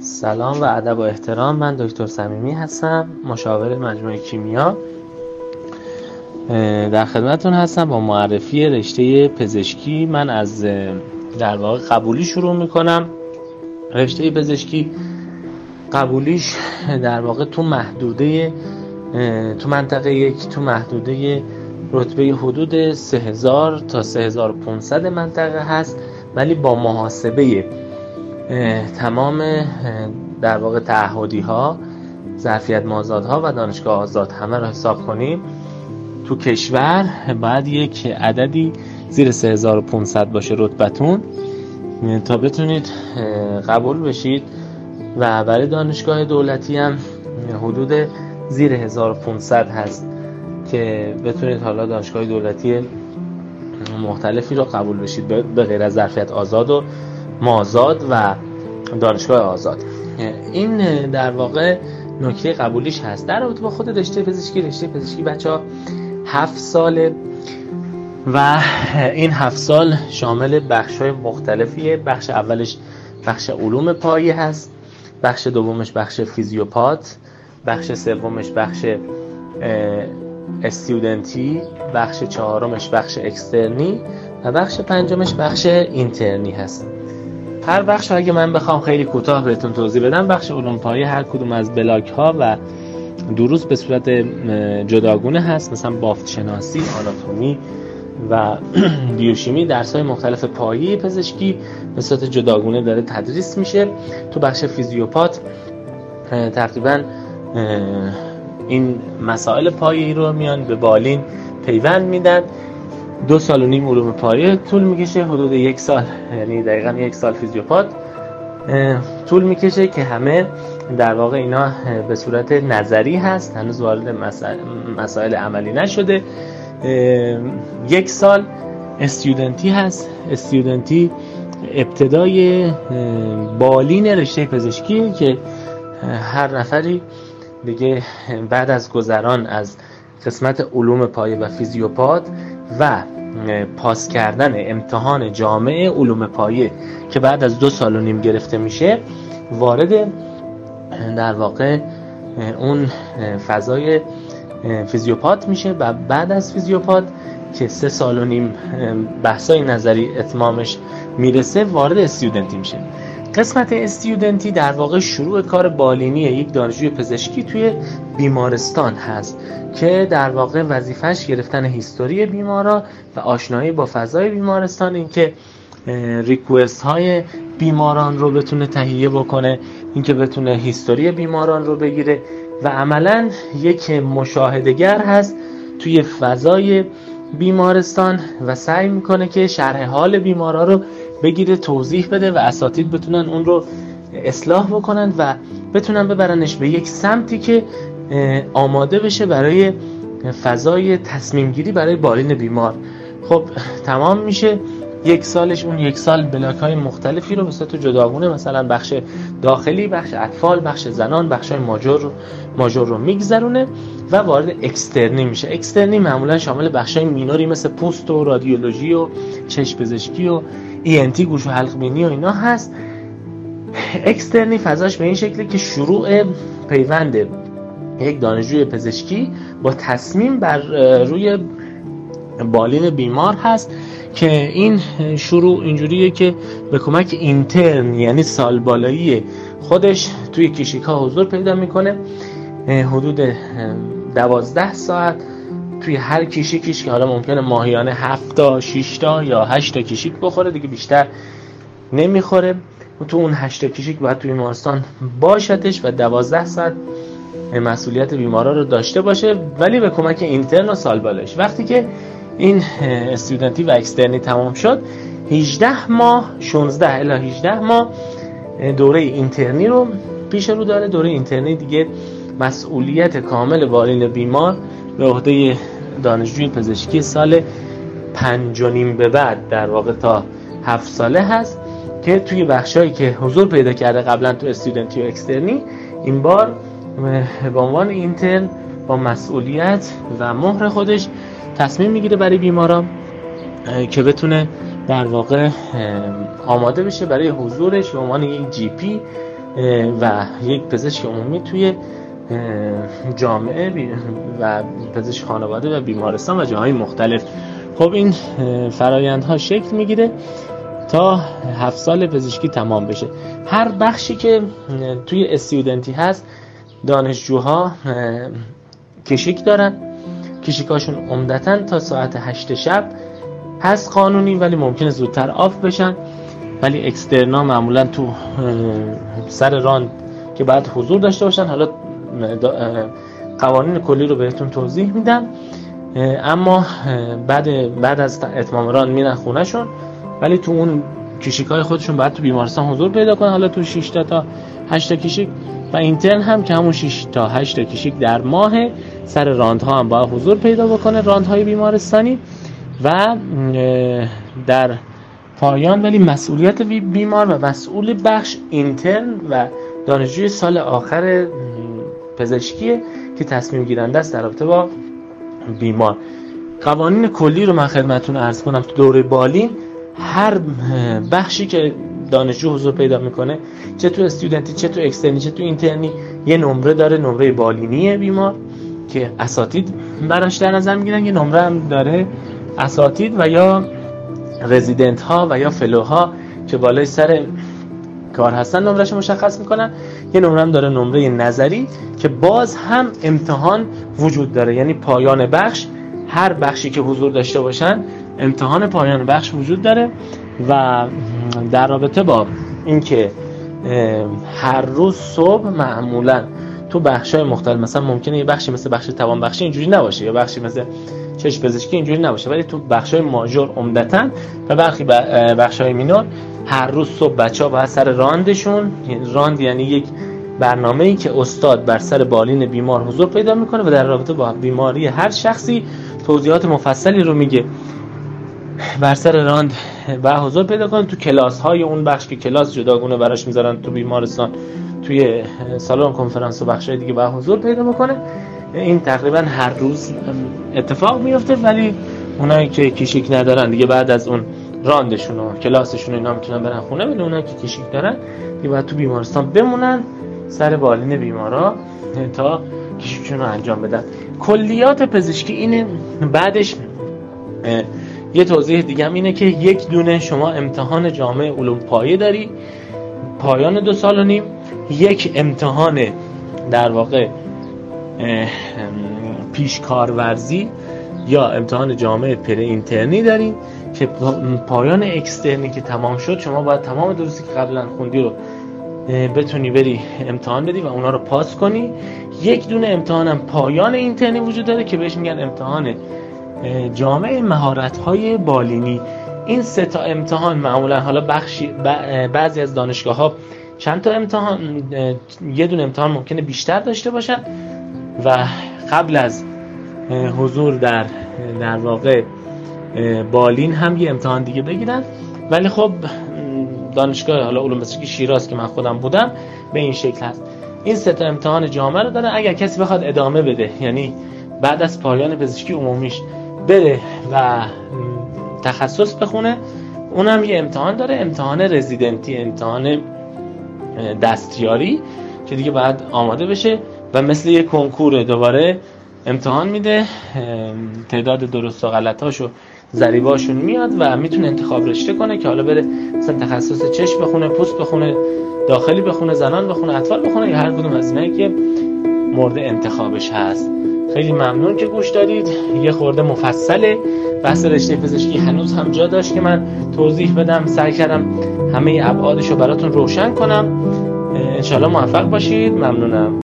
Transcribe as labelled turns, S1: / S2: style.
S1: سلام و ادب و احترام. من دکتر صمیمی هستم، مشاور مجموعه کیمیا. در خدمتتون هستم با معرفی رشته پزشکی. من از در واقع قبولی شروع میکنم. رشته پزشکی قبولیش در واقع تو منطقه 1 تو محدوده رتبه حدود 3000 تا 3500 منطقه هست، ولی با محاسبه تمام در واقع تعهدی ها، ظرفیت مازادها و دانشگاه آزاد همه رو حساب کنیم، تو کشور باید یک عددی زیر 3500 باشه رتبتون تا بتونید قبول بشید، و برای دانشگاه دولتی هم حدود زیر 1500 هست که بتونید حالا دانشگاه دولتی مختلفی رو قبول بشید به غیر از ظرفیت آزاد و مازاد و دانشگاه آزاد. این در واقع نکته قبولیش هست. در رابطه با خود رشته پزشکی بچه‌ها 7 ساله و این 7 سال شامل بخش‌های مختلفیه. بخش اولش بخش علوم پایه هست، بخش دومش بخش فیزیوپات، بخش سومش بخش استودنتی، بخش چهارمش بخش اکسترنی و بخش پنجمش بخش اینترنی هست. هر بخش اگه من بخوام خیلی کوتاه بهتون توضیح بدم، بخش علوم پایه هر کدوم از بلاک ها و دروس به صورت جداگونه هست، مثلا بافت شناسی، آناتومی و بیوشیمی، درس های مختلف پایه پزشکی به صورت جداگونه داره تدریس میشه. تو بخش فیزیوپات تقریبا این مسائل پایه‌ای رو میان به بالین پیوند میدن. 2.5 سال علوم پایه طول میکشه، حدود 1 سال، یعنی دقیقاً 1 سال فیزیوپات طول میکشه که همه در واقع اینا به صورت نظری هست، هنوز وارد مسائل عملی نشده. 1 سال استودنتی هست. استودنتی ابتدای بالین رشته پزشکی که هر نفری دیگه بعد از گذران از قسمت علوم پایه و فیزیوپات و پاس کردن امتحان جامع علوم پایه که بعد از 2.5 سال گرفته میشه، وارد در واقع اون فضای فیزیوپات میشه و بعد از فیزیوپات که 3.5 سال بحثای نظری اتمامش میرسه، وارد استودنتی میشه. قسمت استودنتی در واقع شروع کار بالینی یک دانشجوی پزشکی توی بیمارستان هست که در واقع وظیفش گرفتن هیستوری بیمارا و آشنایی با فضای بیمارستان، این که ریکوست های بیماران رو بتونه تهیه بکنه، این که بتونه هیستوری بیماران رو بگیره و عملاً یک مشاهده‌گر هست توی فضای بیمارستان و سعی میکنه که شرح حال بیمارا رو بگیره، توضیح بده و اساتید بتونن اون رو اصلاح بکنن و بتونن ببرنش به یک سمتی که آماده بشه برای فضای تصمیم گیری برای بالین بیمار. خب تمام میشه 1 سالش، اون 1 سال بلاک های مختلفی رو به صورت جداگونه، مثلا بخش داخلی، بخش اطفال، بخش زنان، بخش های ماژور رو میگذرونه و وارد اکسترنی میشه. اکسترنی معمولا شامل بخش های مینوری مثل پوست و رادیولوژی و چشم پزشکی و ENT گوش و حلق بینی و اینا هست. اکسترنی فضاش به این شکلی که شروع پیوند یک دانشجوی پزشکی با تصمیم بر روی بالین بیمار هست که این شروع اینجوریه که به کمک اینترن، یعنی سالبالایی خودش، توی کشیک ها حضور پیدا میکنه. حدود 12 ساعت توی هر کشیکش که حالا ممکنه ماهیانه 7 تا 6 تا یا 8 تا کشیک بخوره، دیگه بیشتر نمیخوره. تو اون 8 تا کشیک باید توی بیمارستان باشدش و 12 ساعت مسئولیت بیمارا رو داشته باشه، ولی به کمک اینترن و سالبالایش. وقتی که این استودنتی و اکسترنی تمام شد، 18 ماه 16 الی 18 ماه دوره اینترنی رو پیش رو داره. دوره اینترنی دیگه مسئولیت کامل بالین بیمار به عهده دانشجوی پزشکی سال 5.5 به بعد، در واقع تا 7 ساله هست که توی بخشایی که حضور پیدا کرده قبلا تو استودنتی و اکسترنی، این بار به عنوان اینترن با مسئولیت و مهر خودش تصمیم میگیره برای بیماران که بتونه در واقع آماده بشه برای حضورش به عنوان یک جی پی و یک پزشک عمومی توی جامعه و پزشک خانواده و بیمارستان و جاهای مختلف. خب این فرایندها شکل میگیره تا 7 سال پزشکی تمام بشه. هر بخشی که توی استودنتی هست دانشجوها کشیک دارن، کشیکاشون عمدتاً تا ساعت 8 شب هست قانونی، ولی ممکنه زودتر آف بشن. ولی اکسترنا معمولاً تو سر راند که بعد حضور داشته باشن. حالا قوانین کلی رو بهتون توضیح میدم. اما بعد از اتمام راند میرن خونهشون، ولی تو اون کشیکای خودشون باید تو بیمارستان حضور پیدا کنن. حالا تو 6 تا 8 تا کشیک و اینترن هم که همون 6 تا 8 تا کشیک در ماه سر راندها هم باید حضور پیدا بکنه، راندهای بیمارستانی. و در پایان ولی مسئولیت بیمار و مسئول بخش اینترن و دانشجوی سال آخر پزشکیه که تصمیم گیرنده است در رابطه با بیمار. قوانین کلی رو من خدمتتون عرض کنم. تو دوره بالین هر بخشی که دانشجو حضور پیدا میکنه، چه تو استودنتی، چه تو اکسترنی، چه تو اینترنی، یه نمره داره، نمره بالینی بیمار که اساتید براش در نظر میگیرن. یه نمره هم داره اساتید و یا رزیدنت ها و یا فلوها که بالای سر کار هستن نمرهش مشخص میکنن. یه نمره هم داره نمره نظری که باز هم امتحان وجود داره، یعنی پایان بخش هر بخشی که حضور داشته باشن امتحان پایان بخش وجود داره. و در رابطه با اینکه هر روز صبح معمولا تو بخش‌های مختلف، مثلا ممکنه یه بخشی مثل بخش توان بخشی اینجوری نباشه، یا بخشی مثل چشم پزشکی اینجوری نباشه، ولی تو بخش‌های ماژور عمدتاً و برخی بخش‌های مینور هر روز صبح بچه‌ها باید سر راندشون، راند یعنی یک برنامه‌ای که استاد بر سر بالین بیمار حضور پیدا میکنه و در رابطه با بیماری هر شخصی توضیحات مفصلی رو میگه، بر سر راند و حضور پیدا کنه. تو کلاس‌های اون بخش که کلاس جداگونه براش میذارن تو بیمارستان، توی سالن کنفرانس و بخش‌های دیگه با حضور پیدا بکنه. این تقریبا هر روز اتفاق میفته، ولی اونایی که کشیک ندارن دیگه بعد از اون راندشون و کلاسشون اینا میتونن برن خونه، ولی اونایی که کشیک دارن دیگه باید تو بیمارستان بمونن سر بالین بیمارا تا کشیکشون رو انجام بدن. کلیات پزشکی اینه. بعدش یه توضیح دیگه هم اینه که یک دونه شما امتحان جامعه علوم پایه داری پایان 2 سال و نیم، یک امتحان در واقع پیشکارورزی یا امتحان جامعه پر اینترنی داریم که پایان اکسترنی که تمام شد شما باید تمام دروسی که قبلا خوندی رو بتونی بری امتحان بدی و اونا رو پاس کنی. یک دونه امتحان هم پایان اینترنی وجود داره که بهش میگن امتحان جامعه مهارت‌های بالینی. این 3 تا امتحان معمولا، حالا بعضی از دانشگاه‌ها چند تا امتحان، یه دونه امتحان ممکنه بیشتر داشته باشن و قبل از حضور در واقع بالین هم یه امتحان دیگه بگیرن. ولی خب دانشگاه حالا علوم پزشکی شیراز که من خودم بودم به این شکل هست. این 3 تا امتحان جامعه رو داره. اگر کسی بخواد ادامه بده، یعنی بعد از پایان پزشکی عمومیش بره و تخصص بخونه، اونم یه امتحان داره، امتحان رزیدنتی، امتحان دستیاری که دیگه بعد آماده بشه و مثل یه کنکور دوباره امتحان میده، تعداد درست و غلطاشو ضریباشون میاد و میتونه انتخاب رشته کنه که حالا بره مثلا تخصص چشم بخونه، پوست بخونه، داخلی بخونه، زنان بخونه، اطفال بخونه، یا هر کدوم از اینایی که مورد انتخابش هست. خیلی ممنون که گوش دادید. یه خورده مفصله بحث رشته پزشکی، هنوز هم جا داشت که من توضیح بدم. سعی کردم همه ابعادشو براتون روشن کنم. انشالله موفق باشید. ممنونم.